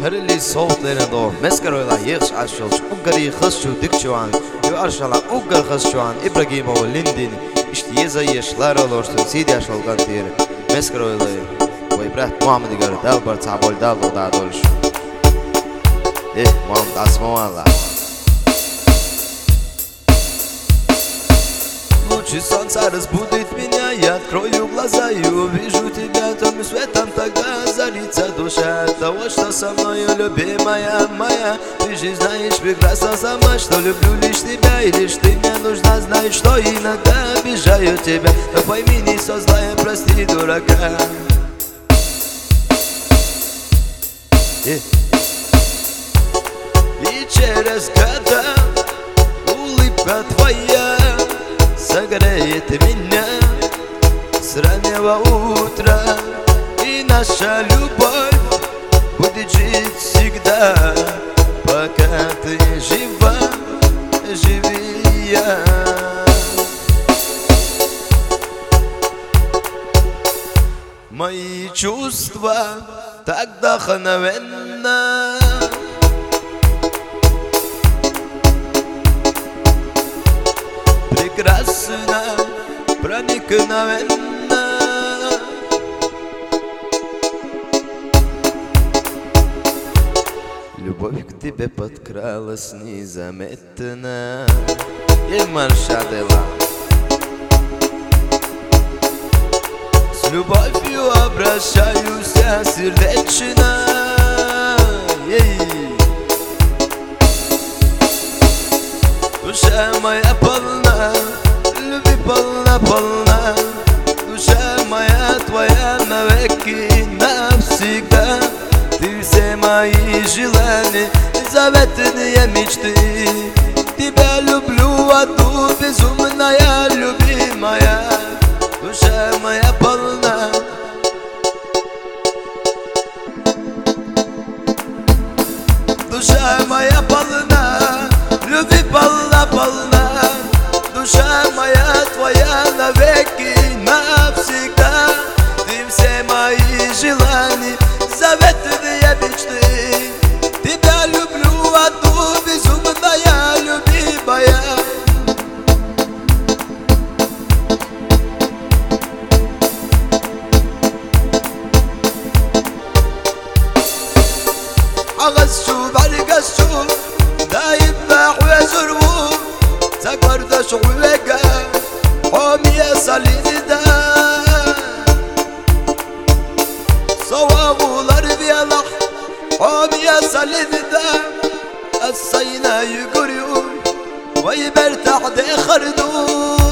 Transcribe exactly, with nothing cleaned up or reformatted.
Hırlı soğuklarına doğru Meskaroyla yığış aşılç Uggari hızçu dikçuan Yu arşala uggar hızçuan İbrahimoğlu Lindin İşte yeza yaşlar olursun Sidi yaşolgan diyeri Meskaroyla Bu İbrahim Muhammed'i görü Dalbar tabol dal o da doluş Eh Muhammed asmavallah Лучи солнца разбудит меня, я открою глаза и увижу тебя тем светом, тогда озарится душа от того, что со мною, любимая моя. Ты же знаешь прекрасно сама, что люблю лишь тебя, и лишь ты мне нужна, знаешь, что иногда обижаю тебя. Но пойми, не со злая, прости, дурака. И, и через года улыбка твоя согреет меня с раннего утра, и наша любовь будет жить всегда, пока ты жива, живи я. Мои чувства так вдохновенно прекрасно, проникновенно. Любовь к тебе подкралась незаметно. И маршадела с любовью обращаюсь я сердечно. Душа моя полна, любви полна-полна. Душа моя твоя навеки, навсегда. Ты все мои желания, заветные мечты. Тебя люблю, одну безумная, любимая. Душа моя полна. Душа моя полна, любви полна-полна. Душа моя твоя навеки, навсегда. Ты все мои желания, заветные мечты. Тебя люблю, одну безумная, любимая. أغسو برقسو دايب نحو زربو تكبر شغلك حومي صليني دا صوابولار بيالح حومي صليني دا الصينا يقريو ويبرتح دي خردو